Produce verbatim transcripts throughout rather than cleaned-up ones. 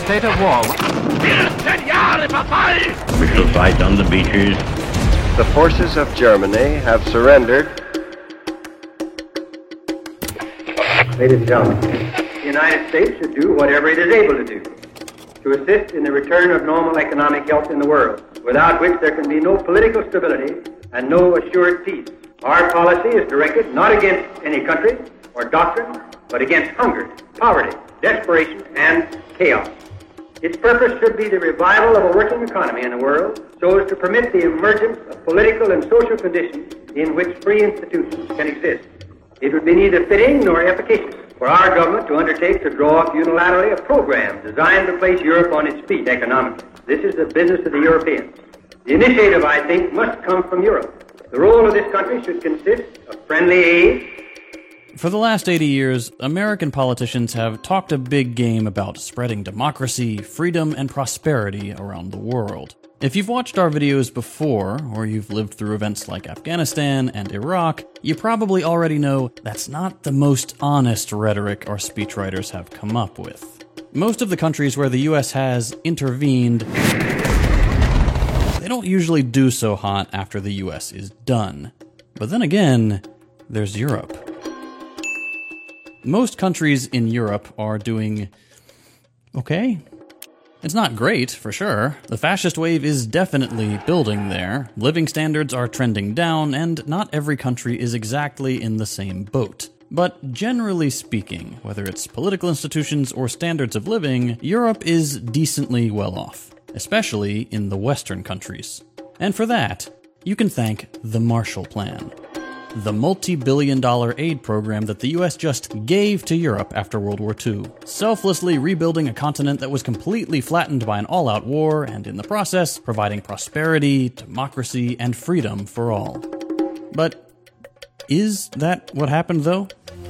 state of war. We shall fight on the beaches. The forces of Germany have surrendered. Ladies and gentlemen, the United States should do whatever it is able to do to assist in the return of normal economic health in the world, without which there can be no political stability and no assured peace. Our policy is directed not against any country or doctrine, but against hunger, poverty, desperation, and chaos. Its purpose should be the revival of a working economy in the world so as to permit the emergence of political and social conditions in which free institutions can exist. It would be neither fitting nor efficacious for our government to undertake to draw up unilaterally a program designed to place Europe on its feet economically. This is the business of the Europeans. The initiative, I think, must come from Europe. The role of this country should consist of friendly aid. For the last eighty years, American politicians have talked a big game about spreading democracy, freedom, and prosperity around the world. If you've watched our videos before, or you've lived through events like Afghanistan and Iraq, you probably already know that's not the most honest rhetoric our speechwriters have come up with. Most of the countries where the U S has intervened, they don't usually do so hot after the U S is done. But then again, there's Europe. Most countries in Europe are doing okay. It's not great, for sure. The fascist wave is definitely building there. Living standards are trending down, and not every country is exactly in the same boat. But generally speaking, whether it's political institutions or standards of living, Europe is decently well off, especially in the Western countries. And for that, you can thank the Marshall Plan, the multi-billion dollar aid program that the U S just gave to Europe after World War Two, selflessly rebuilding a continent that was completely flattened by an all-out war, and in the process, providing prosperity, democracy, and freedom for all. But is that what happened, though?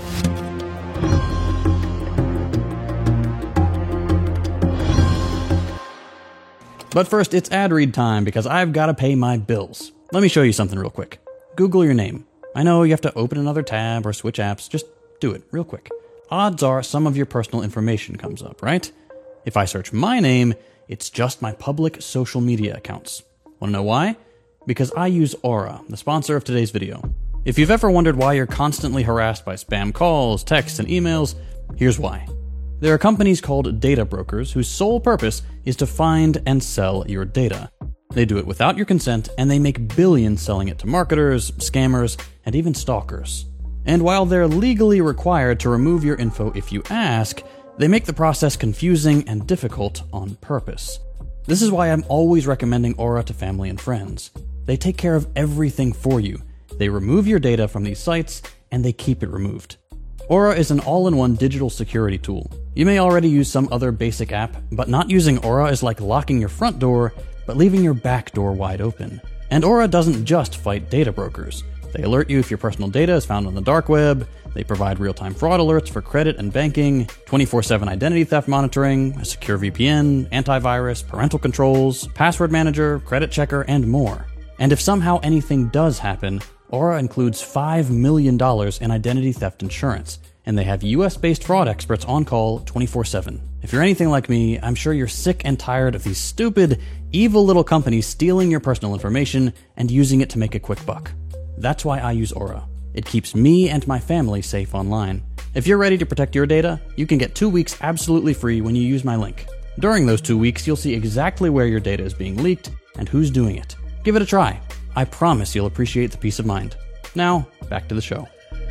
But first, it's ad read time, because I've got to pay my bills. Let me show you something real quick. Google your name. I know you have to open another tab or switch apps, just do it real quick. Odds are some of your personal information comes up, right? If I search my name, it's just my public social media accounts. Want to know why? Because I use Aura, the sponsor of today's video. If you've ever wondered why you're constantly harassed by spam calls, texts, and emails, here's why. There are companies called data brokers whose sole purpose is to find and sell your data. They do it without your consent, and they make billions selling it to marketers, scammers, and even stalkers. And while they're legally required to remove your info if you ask, they make the process confusing and difficult on purpose. This is why I'm always recommending Aura to family and friends. They take care of everything for you. They remove your data from these sites, and they keep it removed. Aura is an all-in-one digital security tool. You may already use some other basic app, but not using Aura is like locking your front door, but leaving your back door wide open. And Aura doesn't just fight data brokers. They alert you if your personal data is found on the dark web, they provide real-time fraud alerts for credit and banking, twenty-four seven identity theft monitoring, a secure V P N, antivirus, parental controls, password manager, credit checker, and more. And if somehow anything does happen, Aura includes five million dollars in identity theft insurance, and they have U S-based fraud experts on call twenty-four seven. If you're anything like me, I'm sure you're sick and tired of these stupid, evil little companies stealing your personal information and using it to make a quick buck. That's why I use Aura. It keeps me and my family safe online. If you're ready to protect your data, you can get two weeks absolutely free when you use my link. During those two weeks, you'll see exactly where your data is being leaked and who's doing it. Give it a try. I promise you'll appreciate the peace of mind. Now, back to the show.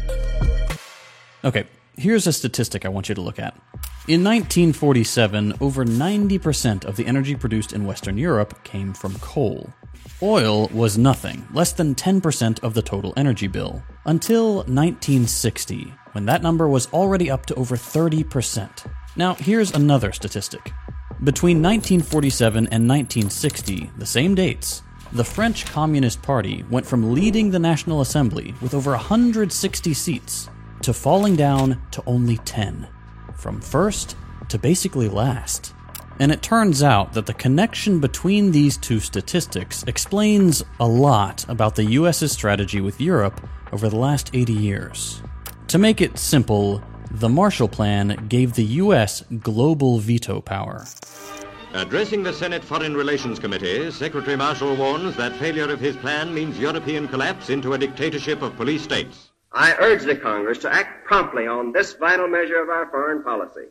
Okay, here's a statistic I want you to look at. In nineteen forty-seven, over ninety percent of the energy produced in Western Europe came from coal. Oil was nothing, less than ten percent of the total energy bill, until nineteen sixty, when that number was already up to over thirty percent. Now, here's another statistic. Between nineteen forty-seven and nineteen sixty, the same dates, the French Communist Party went from leading the National Assembly with over one hundred sixty seats to falling down to only ten. From first to basically last. And it turns out that the connection between these two statistics explains a lot about the U S's strategy with Europe over the last eighty years. To make it simple, The Marshall Plan gave the U S global veto power. Addressing the Senate Foreign Relations Committee, Secretary Marshall warns that failure of his plan means European collapse into a dictatorship of police states. I urge the Congress to act promptly on this vital measure of our foreign policy,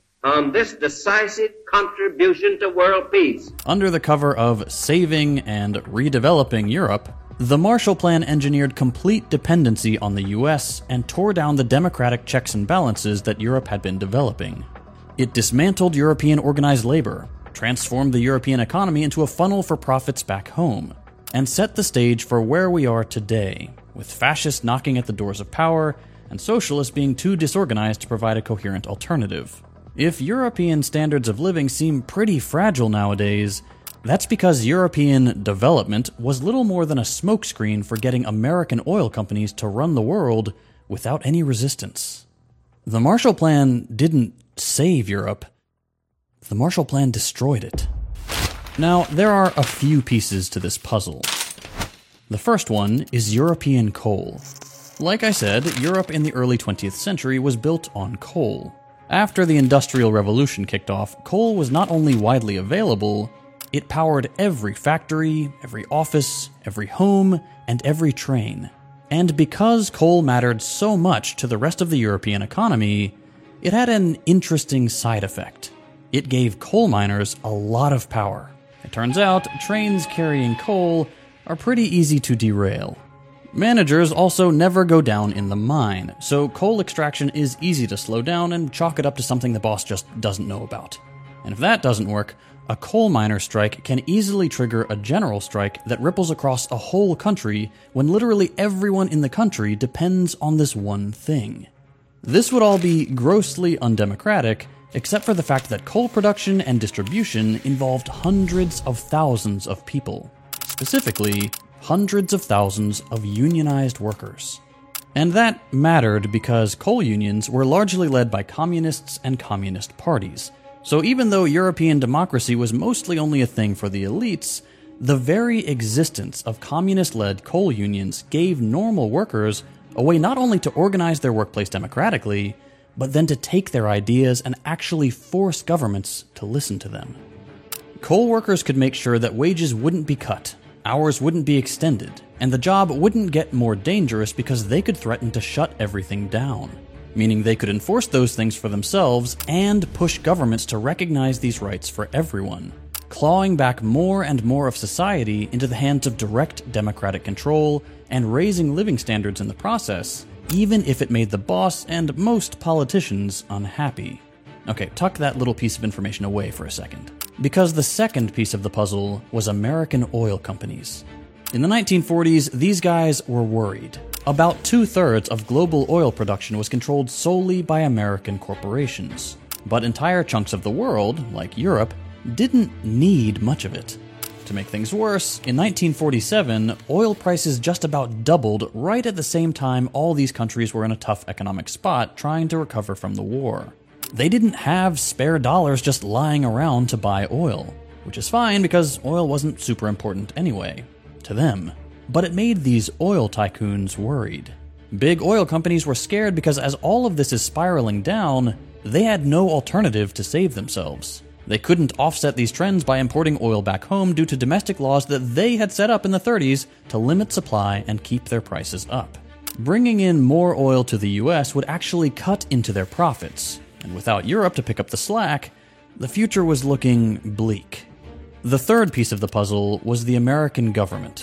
on this decisive contribution to world peace. Under the cover of saving and redeveloping Europe, the Marshall Plan engineered complete dependency on the U S and tore down the democratic checks and balances that Europe had been developing. It dismantled European organized labor, transformed the European economy into a funnel for profits back home, and set the stage for where we are today, with fascists knocking at the doors of power and socialists being too disorganized to provide a coherent alternative. If European standards of living seem pretty fragile nowadays, that's because European development was little more than a smokescreen for getting American oil companies to run the world without any resistance. The Marshall Plan didn't save Europe. The Marshall Plan destroyed it. Now, there are a few pieces to this puzzle. The first one is European coal. Like I said, Europe in the early twentieth century was built on coal. After the Industrial Revolution kicked off, coal was not only widely available, it powered every factory, every office, every home, and every train. And because coal mattered so much to the rest of the European economy, it had an interesting side effect. It gave coal miners a lot of power. It turns out trains carrying coal are pretty easy to derail. Managers also never go down in the mine, so coal extraction is easy to slow down and chalk it up to something the boss just doesn't know about. And if that doesn't work, a coal miner strike can easily trigger a general strike that ripples across a whole country when literally everyone in the country depends on this one thing. This would all be grossly undemocratic, except for the fact that coal production and distribution involved hundreds of thousands of people. Specifically, hundreds of thousands of unionized workers. And that mattered because coal unions were largely led by communists and communist parties. So even though European democracy was mostly only a thing for the elites, the very existence of communist-led coal unions gave normal workers a way not only to organize their workplace democratically, but then to take their ideas and actually force governments to listen to them. Coal workers could make sure that wages wouldn't be cut, hours wouldn't be extended, and the job wouldn't get more dangerous because they could threaten to shut everything down. Meaning they could enforce those things for themselves and push governments to recognize these rights for everyone, clawing back more and more of society into the hands of direct democratic control and raising living standards in the process, even if it made the boss and most politicians unhappy. Okay, tuck that little piece of information away for a second. Because the second piece of the puzzle was American oil companies. In the nineteen forties, these guys were worried. About two-thirds of global oil production was controlled solely by American corporations. But entire chunks of the world, like Europe, didn't need much of it. To make things worse, in nineteen forty-seven, oil prices just about doubled right at the same time all these countries were in a tough economic spot trying to recover from the war. They didn't have spare dollars just lying around to buy oil, which is fine because oil wasn't super important anyway, to them. But it made these oil tycoons worried. Big oil companies were scared because as all of this is spiraling down, they had no alternative to save themselves. They couldn't offset these trends by importing oil back home due to domestic laws that they had set up in the thirties to limit supply and keep their prices up. Bringing in more oil to the U S would actually cut into their profits, and without Europe to pick up the slack, the future was looking bleak. The third piece of the puzzle was the American government.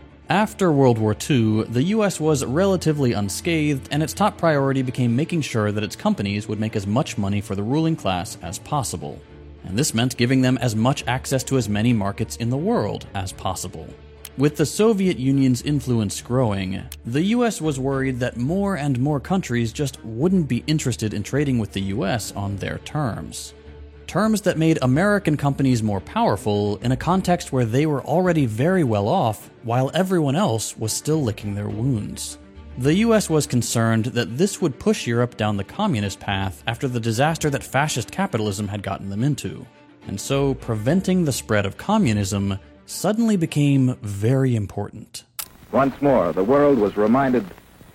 After World War Two, the U S was relatively unscathed, and its top priority became making sure that its companies would make as much money for the ruling class as possible. And this meant giving them as much access to as many markets in the world as possible. With the Soviet Union's influence growing, the U S was worried that more and more countries just wouldn't be interested in trading with the U S on their terms. Terms that made American companies more powerful in a context where they were already very well off, while everyone else was still licking their wounds. The U S was concerned that this would push Europe down the communist path after the disaster that fascist capitalism had gotten them into. And so preventing the spread of communism suddenly became very important. Once more, the world was reminded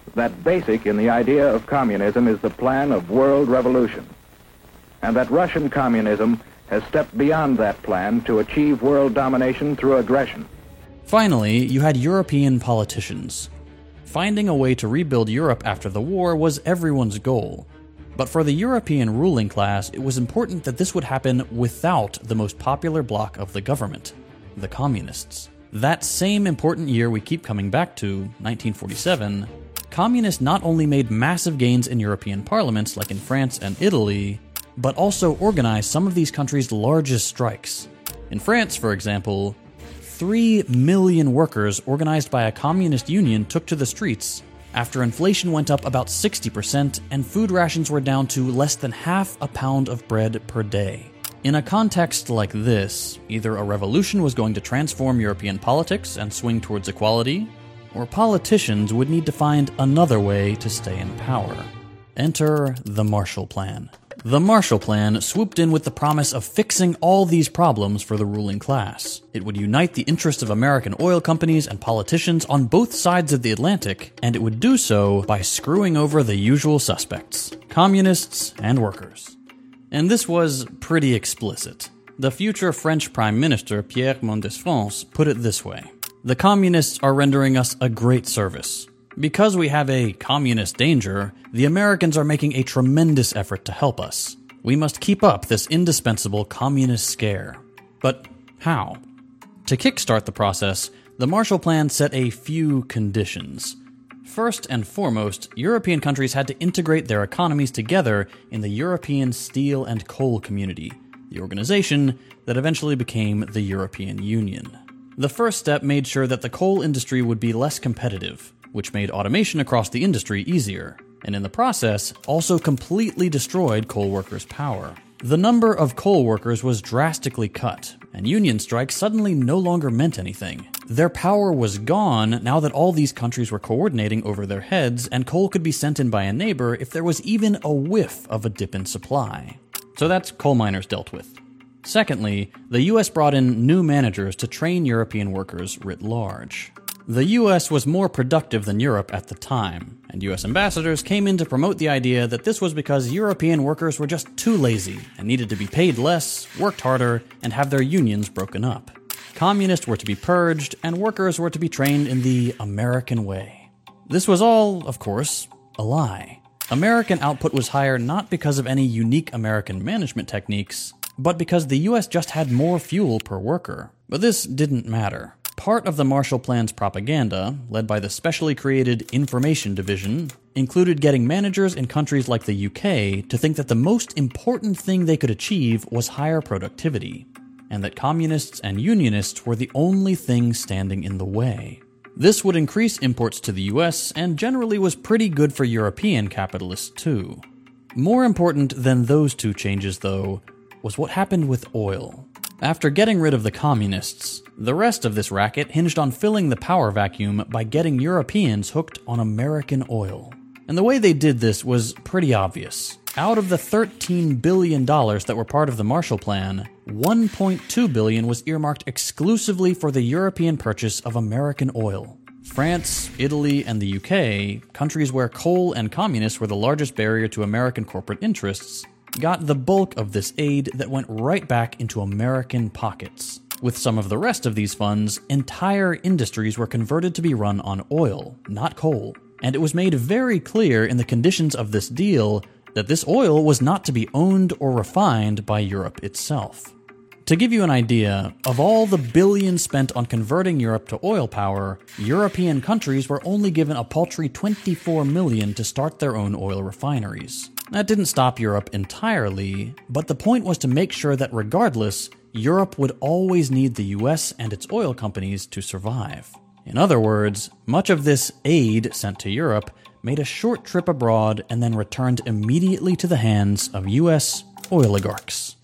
that basic in the idea of communism is the plan of world revolution, and that Russian communism has stepped beyond that plan to achieve world domination through aggression. Finally, you had European politicians. Finding a way to rebuild Europe after the war was everyone's goal. But for the European ruling class, it was important that this would happen without the most popular bloc of the government, the communists. That same important year we keep coming back to, nineteen forty-seven, communists not only made massive gains in European parliaments like in France and Italy, but also organized some of these countries' largest strikes. In France, for example, three million workers organized by a communist union took to the streets after inflation went up about sixty percent and food rations were down to less than half a pound of bread per day. In a context like this, either a revolution was going to transform European politics and swing towards equality, or politicians would need to find another way to stay in power. Enter the Marshall Plan. The Marshall Plan swooped in with the promise of fixing all these problems for the ruling class. It would unite the interests of American oil companies and politicians on both sides of the Atlantic, and it would do so by screwing over the usual suspects, communists and workers. And this was pretty explicit. The future French Prime Minister Pierre Mendès France put it this way: "The communists are rendering us a great service. Because we have a communist danger, the Americans are making a tremendous effort to help us. We must keep up this indispensable communist scare." But how? To kickstart the process, the Marshall Plan set a few conditions. First and foremost, European countries had to integrate their economies together in the European Steel and Coal Community, the organization that eventually became the European Union. The first step made sure that the coal industry would be less competitive, which made automation across the industry easier, and in the process, also completely destroyed coal workers' power. The number of coal workers was drastically cut, and union strikes suddenly no longer meant anything. Their power was gone now that all these countries were coordinating over their heads, and coal could be sent in by a neighbor if there was even a whiff of a dip in supply. So that's coal miners dealt with. Secondly, the U S brought in new managers to train European workers writ large. The U S was more productive than Europe at the time, and U S ambassadors came in to promote the idea that this was because European workers were just too lazy and needed to be paid less, worked harder, and have their unions broken up. Communists were to be purged, and workers were to be trained in the American way. This was all, of course, a lie. American output was higher not because of any unique American management techniques, but because the U S just had more fuel per worker. But this didn't matter. Part of the Marshall Plan's propaganda, led by the specially created Information Division, included getting managers in countries like the U K to think that the most important thing they could achieve was higher productivity, and that communists and unionists were the only thing standing in the way. This would increase imports to the U S and generally was pretty good for European capitalists too. More important than those two changes, though, was what happened with oil. After getting rid of the communists, the rest of this racket hinged on filling the power vacuum by getting Europeans hooked on American oil. And the way they did this was pretty obvious. Out of the thirteen billion dollars that were part of the Marshall Plan, one point two billion dollars was earmarked exclusively for the European purchase of American oil. France, Italy, and the U K, countries where coal and communists were the largest barrier to American corporate interests, got the bulk of this aid that went right back into American pockets. With some of the rest of these funds, entire industries were converted to be run on oil, not coal. And it was made very clear in the conditions of this deal that this oil was not to be owned or refined by Europe itself. To give you an idea, of all the billions spent on converting Europe to oil power, European countries were only given a paltry twenty-four million dollars to start their own oil refineries. That didn't stop Europe entirely, but the point was to make sure that regardless, Europe would always need the U S and its oil companies to survive. In other words, much of this aid sent to Europe made a short trip abroad and then returned immediately to the hands of U S oligarchs.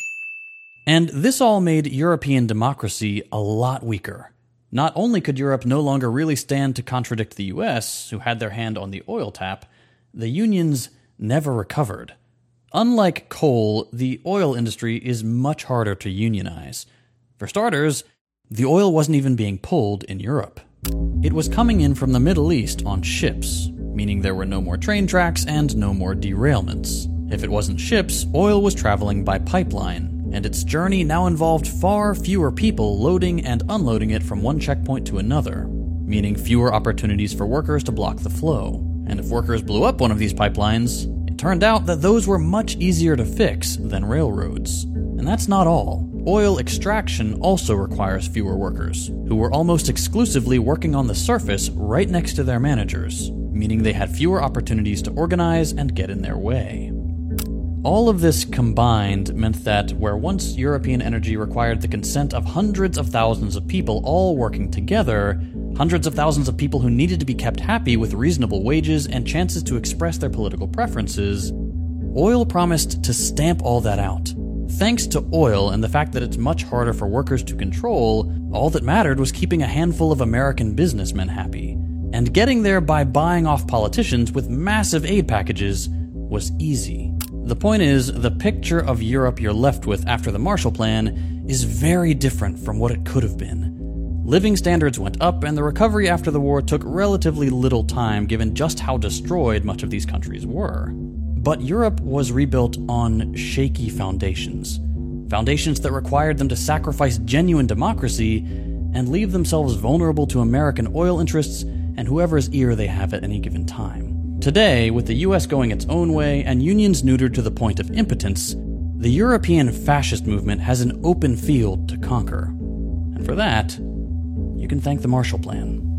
And this all made European democracy a lot weaker. Not only could Europe no longer really stand to contradict the U S, who had their hand on the oil tap, the unions never recovered. Unlike coal, the oil industry is much harder to unionize. For starters, the oil wasn't even being pulled in Europe. It was coming in from the Middle East on ships, meaning there were no more train tracks and no more derailments. If it wasn't ships, oil was traveling by pipeline, and its journey now involved far fewer people loading and unloading it from one checkpoint to another, meaning fewer opportunities for workers to block the flow. And if workers blew up one of these pipelines, it turned out that those were much easier to fix than railroads. And that's not all. Oil extraction also requires fewer workers, who were almost exclusively working on the surface right next to their managers, meaning they had fewer opportunities to organize and get in their way. All of this combined meant that where once European energy required the consent of hundreds of thousands of people all working together, hundreds of thousands of people who needed to be kept happy with reasonable wages and chances to express their political preferences, oil promised to stamp all that out. Thanks to oil and the fact that it's much harder for workers to control, all that mattered was keeping a handful of American businessmen happy. And getting there by buying off politicians with massive aid packages was easy. The point is, the picture of Europe you're left with after the Marshall Plan is very different from what it could have been. Living standards went up, and the recovery after the war took relatively little time given just how destroyed much of these countries were. But Europe was rebuilt on shaky foundations. Foundations that required them to sacrifice genuine democracy and leave themselves vulnerable to American oil interests and whoever's ear they have at any given time. Today, with the U S going its own way and unions neutered to the point of impotence, the European fascist movement has an open field to conquer. And for that, you can thank the Marshall Plan.